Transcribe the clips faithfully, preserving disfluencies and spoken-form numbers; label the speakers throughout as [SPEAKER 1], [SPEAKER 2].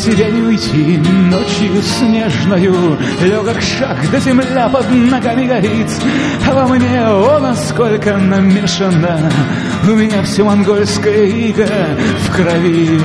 [SPEAKER 1] тебя не уйти ночью снежною. Легок шаг, да земля под ногами горит, а во мне, о, насколько намешано, у меня все монгольское иго в крови.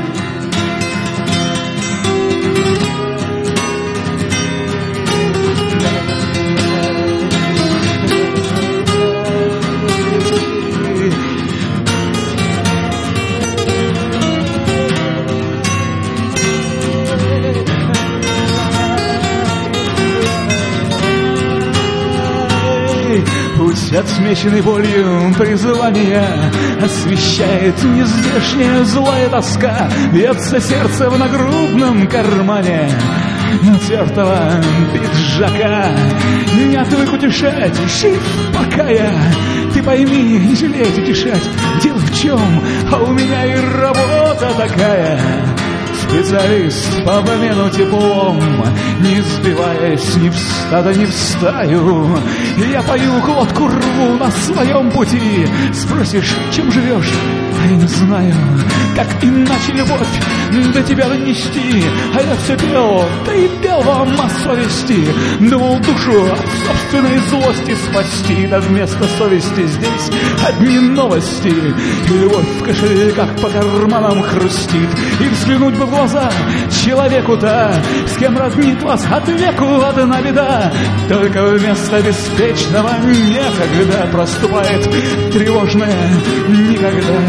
[SPEAKER 1] Путь, отмеченный болью призвания, освещает нездешняя злая тоска. Бьется сердце в нагрудном кармане натертого пиджака. Не отвык утешать, жив пока я. Ты пойми, не жалеть и утешать. Дело в чем, а у меня и работа такая. Специалист по обмену теплом, не сбиваясь ни в стадо, ни в стаю. Я пою, глотку рву на своем пути. Спросишь, чем живешь? А я не знаю, как иначе любовь до тебя донести. А я все пел, да и пел вам о совести. Думал душу от собственной злости спасти. Да вместо совести здесь одни новости. И любовь в кошельках по карманам хрустит. И взглянуть бы в глаза человеку-то, с кем роднит вас от веку одна беда. Только вместо беспечного некогда проступает тревожное никогда.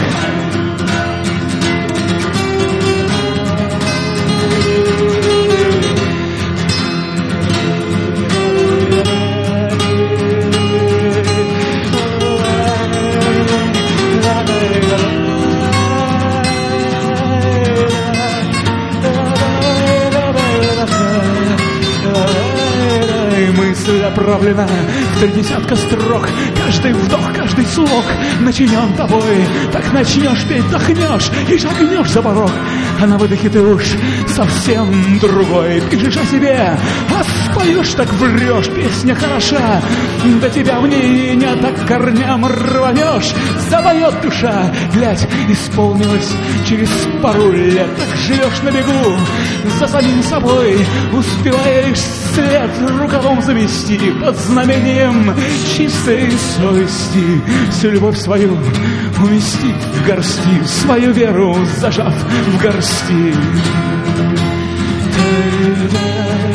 [SPEAKER 1] Мысль оправлена в три десятка строк. Каждый вдох, каждый слог начинен тобой. Так начнешь петь, дохнешь и шагнешь за порог. А на выдохе ты уж совсем другой. Пишешь о себе, а споешь, так врешь. Песня хороша, до тебя в ней не так корням рванешь. Запоет душа, глядь, исполнилось через пару лет. Так живешь на бегу за самим собой, успевая лишь след рукавом замести под знамением чистой совести. Всю любовь свою уместить в горсти, свою веру зажав в горсти.